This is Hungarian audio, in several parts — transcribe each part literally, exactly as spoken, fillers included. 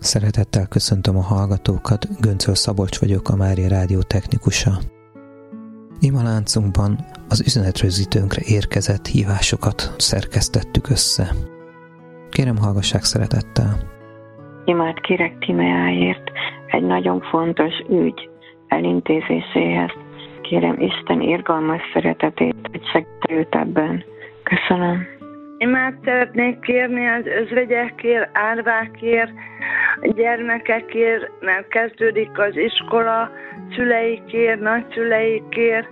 Szeretettel köszöntöm a hallgatókat, Göncöl Szabolcs vagyok, a Mária Rádió technikusa. Imaláncunkban az üzenetrögzítőnkre érkezett hívásokat szerkesztettük össze. Kérem, hallgassák szeretettel. Imát kérek Timeáért egy nagyon fontos ügy elintézéséhez. Kérem Isten irgalmas szeretetét, hogy segítse őt ebben. Köszönöm. Imát szeretnék kérni az özvegyekért, árvákért, gyermekekért, mert kezdődik az iskola, szüleikért, nagyszüleikért,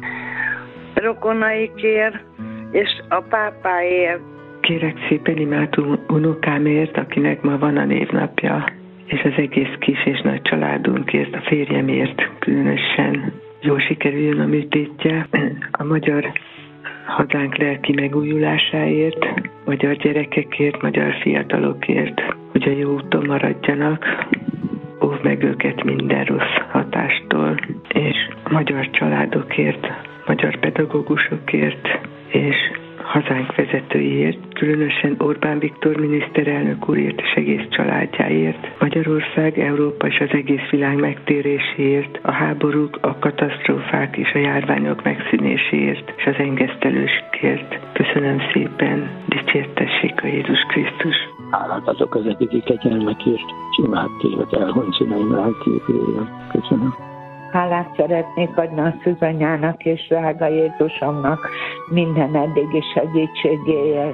rokonaikért, és a pápáért. Kérek szépen imát unokámért, akinek ma van a névnapja, és az egész kis és nagy családunkért, a férjemért különösen jól sikerüljön a műtétje, a magyar hazánk lelki megújulásáért, magyar gyerekekért, magyar fiatalokért, hogy a jó úton maradjanak, óvd meg őket minden rossz hatástól, és a magyar családokért, magyar pedagógusokért, és hazánk vezetőiért, különösen Orbán Viktor miniszterelnök úrért és egész családjáért, Magyarország, Európa és az egész világ megtéréséért, a háborúk, a katasztrófák és a járványok megszűnéséért és az engesztelőségért. Köszönöm szépen, dicsértessék a Jézus Krisztus! Hálát adok az eddigi kegyelmekért, és imádtévet elhoncsinaim lelképéért. Köszönöm. Hálát szeretnék adni a Szűzanyának és drága Jézusomnak minden eddigi segítségéért.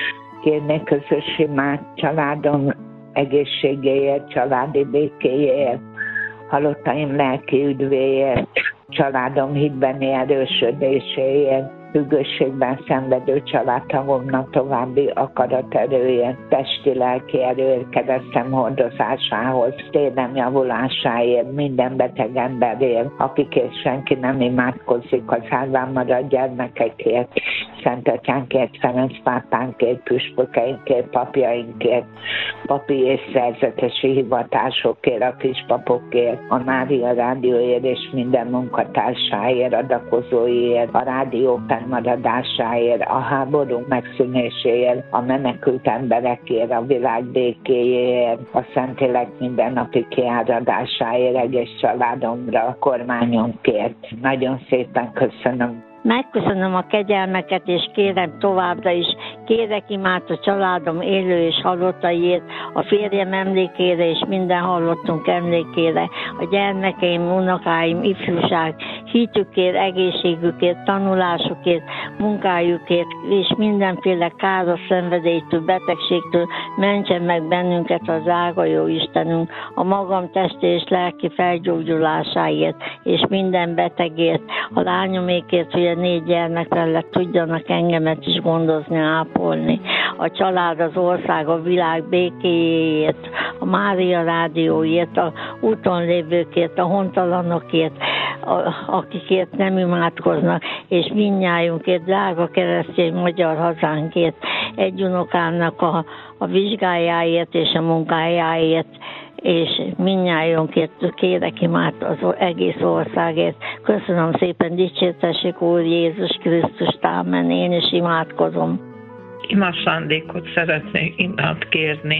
Kérnék közös imát családom egészségéért, családi békéért, halottaim lelki üdvéért, családom hitbeni erősödéséért, függőségben szenvedő családtagomnak további akaraterőért, testi-lelki erőért, keresztem hordozásához, térnem javulásáért, minden beteg emberért, akikért senki nem imádkozik, az árván maradt gyermekekért, Szent Atyánkért, Ferenc pápánkért, püspökeinkért, papjainkért, papi és szerzetesi hivatásokért, a kispapokért, a Mária Rádióért és minden munkatársáért, adakozóiért, a rádió maradásáért, a háború megszűnéséért, a menekült emberekért, a világ békéjéért, a Szentlélek mindennapi kiáradásáért, egész családomra, a kormányunkért. Nagyon szépen köszönöm. Megköszönöm a kegyelmeket, és kérem továbbra is, kérek imát a családom élő és halottaiért, a férjem emlékére és minden halottunk emlékére, a gyermekeim, unokáim, ifjúság, hitükért, egészségükért, tanulásukért, munkájukért, és mindenféle káros szenvedélytől, betegségtől mentsen meg bennünket az drága jó Istenünk, a magam testi és lelki felgyógyulásáért, és minden betegért, a lányomékért, hogy a négy gyermek mellett tudjanak engemet is gondozni, ápolni. A család, az ország, a világ békéjéért, a Mária Rádióért, a úton lévőkért, a hontalanokért, a, akikért nem imádkoznak, és mindnyájunkért, drága keresztény magyar hazánkért, egy unokának a, a vizsgájáért és a munkájáért, és mindnyájunkért kérek imát az egész országért. Köszönöm szépen, dicsértessék Úr Jézus Krisztus, ámen, én is imádkozom. Ima szándékot szeretnék imát kérni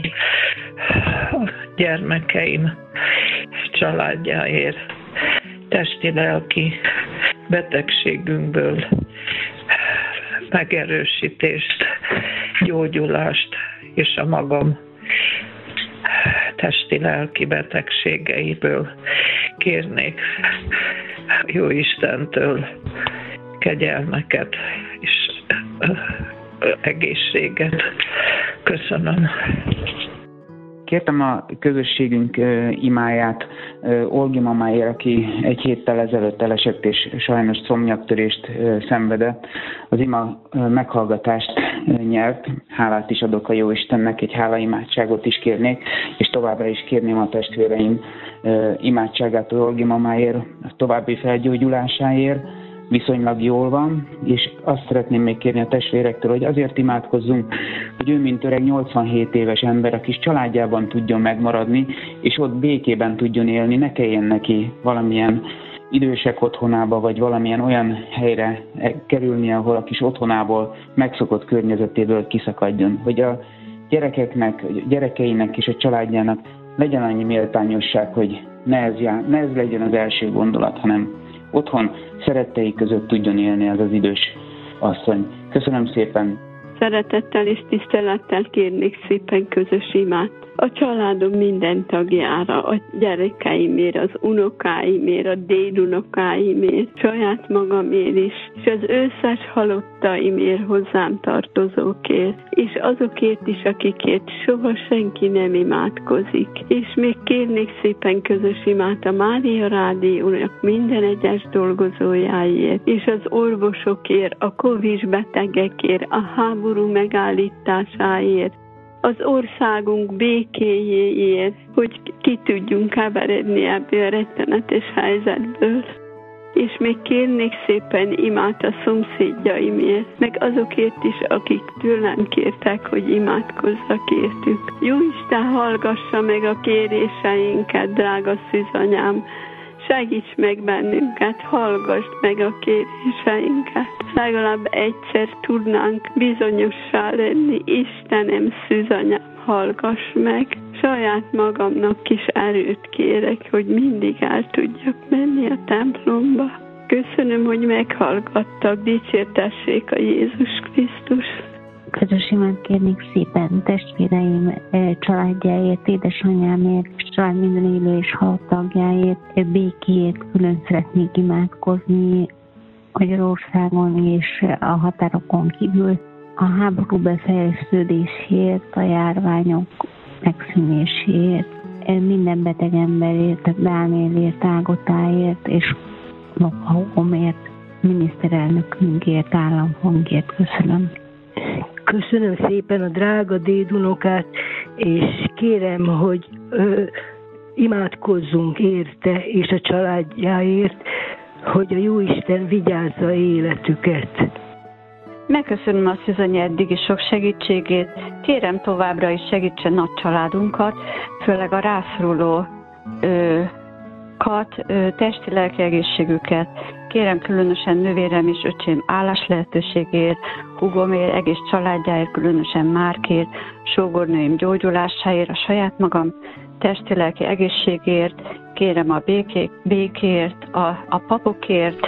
a gyermekeim családjáért, testi-lelki betegségünkből megerősítést, gyógyulást, és a magam testi-lelki betegségeiből kérnék jó Istentől kegyelmeket és egészséget. Köszönöm. Kértem a közösségünk imáját Olgi mamáért, aki egy héttel ezelőtt elesett és sajnos szomnyaktörést szenvedett. Az ima meghallgatást nyert, hálát is adok a Jóistennek, egy hálaimádságot is kérnék, és továbbra is kérném a testvéreim imádságát Olgi mamáért, a további felgyógyulásáért. Viszonylag jól van, és azt szeretném még kérni a testvérektől, hogy azért imádkozzunk, hogy ő, mint öreg nyolcvanhét éves ember, a kis családjában tudjon megmaradni, és ott békében tudjon élni, ne kelljen neki valamilyen idősek otthonába, vagy valamilyen olyan helyre kerülni, ahol a kis otthonából, megszokott környezetéből kiszakadjon. Hogy a gyerekeknek, gyerekeinek és a családjának legyen annyi méltányosság, hogy ne ez, já, ne ez legyen az első gondolat, hanem otthon szerettei között tudjon élni az az idős asszony. Köszönöm szépen! Szeretettel és tisztelettel kérnék szépen közös imát a családom minden tagjára, a gyerekeimért, az unokáimért, a dédunokáimért, saját magamért is, és az összes halottaimért, hozzám tartozókért, és azokért is, akikért soha senki nem imádkozik. És még kérnék szépen közös imát a Mária Rádiónak minden egyes dolgozójáért, és az orvosokért, a Covid betegekért, a háború megállításáért, az országunk békéjéért, hogy ki tudjunk keveredni ebből a rettenetes helyzetből. És még kérnék szépen imát a szomszédjaimért, meg azokért is, akik tőlem kértek, hogy imádkozzak értük. Jóisten, hallgassa meg a kéréseinket, drága szűzanyám, segíts meg bennünket, hallgassd meg a kéréseinket. Legalább egyszer tudnánk bizonyossá lenni. Istenem, szűzanyám, hallgass meg. Saját magamnak is erőt kérek, hogy mindig el tudjak menni a templomba. Köszönöm, hogy meghallgattak. Dicsértessék a Jézus Krisztus. Közös imát kérnék szépen testvéreim családjáért, édesanyámért, és család minden élő és halott tagjáért, békéért külön szeretnék imádkozni Magyarországon és a határokon kívül, a háború befejeződéséért, a járványok megszűnéséért, minden beteg emberért, Dánielért, Ágotáért és Lophaugomért, miniszterelnökünkért, államfónkért. Köszönöm. Köszönöm szépen a drága dédunokát, és kérem, hogy ö, imádkozzunk érte és a családjáért, hogy a Jóisten vigyázza életüket. Megköszönöm a Szűzanya eddigi sok segítségét. Kérem továbbra is segítsen nagy családunkat, főleg a rászoruló ö, kat, ö, testi-lelki egészségüket. Kérem különösen nővérem és öcsém állás lehetőségért, húgomért, egész családjáért, különösen Márkért, sógornőim gyógyulásáért, a saját magam testi-lelki egészségért, kérem a béké, békért, a, a papokért,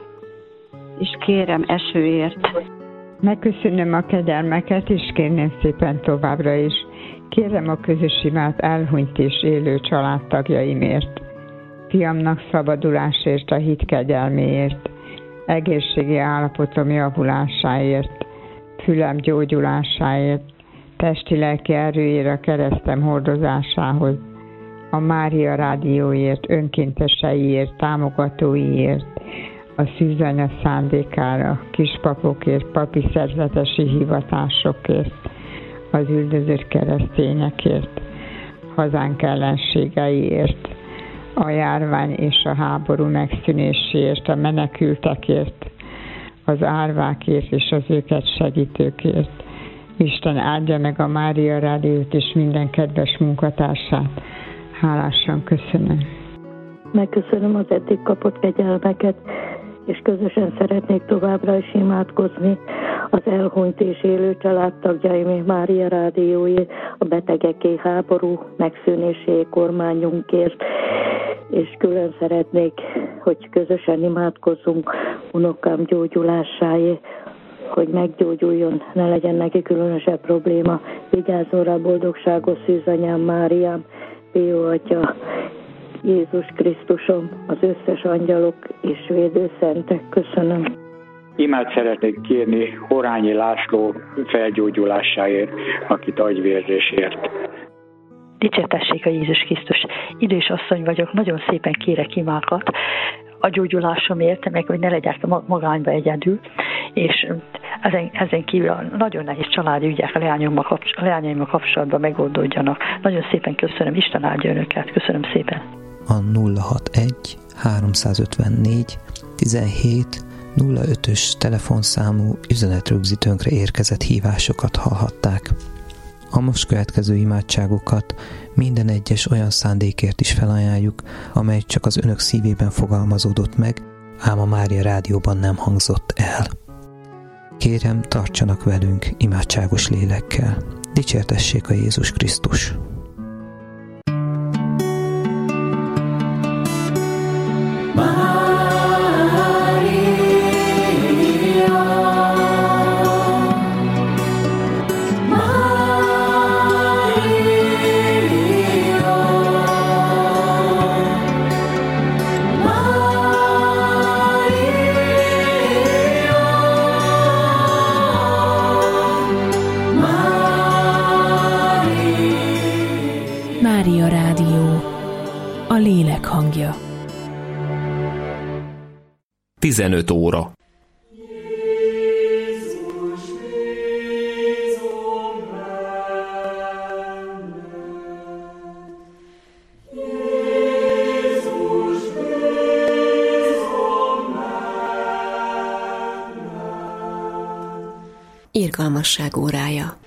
és kérem esőért. Megköszönöm a kegyelmeket, és kérném szépen továbbra is. Kérem a közös imát elhunyt és élő családtagjaimért, fiamnak szabadulásért, a hit kegyelméért, egészségi állapotom javulásáért, fülem gyógyulásáért, testi-lelki erőért a keresztem hordozásához, a Mária Rádióért, önkénteseiért, támogatóiért, a Szűzanya szándékára, kispapokért, papi szerzetesi hivatásokért, az üldözött keresztényekért, hazánk ellenségeiért, a járvány és a háború megszűnéséért, a menekültekért, az árvákért és az őket segítőkért. Isten áldja meg a Mária Rádiót és minden kedves munkatársát. Hálásan köszönöm. Megköszönöm az eddig kapott kegyelmeket, és közösen szeretnék továbbra is imádkozni az elhunyt és élő családtagjaim, Mária Rádióért, a betegeké, háború megszűnéséért, kormányunkért, és külön szeretnék, hogy közösen imádkozzunk unokám gyógyulásáért, hogy meggyógyuljon, ne legyen neki különösebb probléma. Vigyázzon rá, boldogságos Szűzanyám, Máriám, Pió Atya, Jézus Krisztusom, az összes angyalok és védőszentek. Köszönöm. Imát szeretnék kérni Horányi László felgyógyulásáért, akit agyvérzésért. Dicsértessék a Jézus Krisztus. Idős asszony vagyok, nagyon szépen kérek imákat a gyógyulásomért, meg hogy ne legyek magányba egyedül, és ezen, ezen kívül a nagyon nehéz családi ügyek a leányaimmal kapcsolatban megoldódjanak. Nagyon szépen köszönöm, Isten áldja önöket. Köszönöm szépen. A nulla hatvanegy háromszázötvennégy tizenhét nulla ötös telefonszámú üzenetrögzítőnkre érkezett hívásokat hallhatták. A most következő imádságokat minden egyes olyan szándékért is felajánljuk, amely csak az önök szívében fogalmazódott meg, ám a Mária Rádióban nem hangzott el. Kérem, tartsanak velünk imádságos lélekkel. Dicsértessék a Jézus Krisztus! Mária Rádió, a lélek hangja. tizenöt óra. Irgalmasság órája.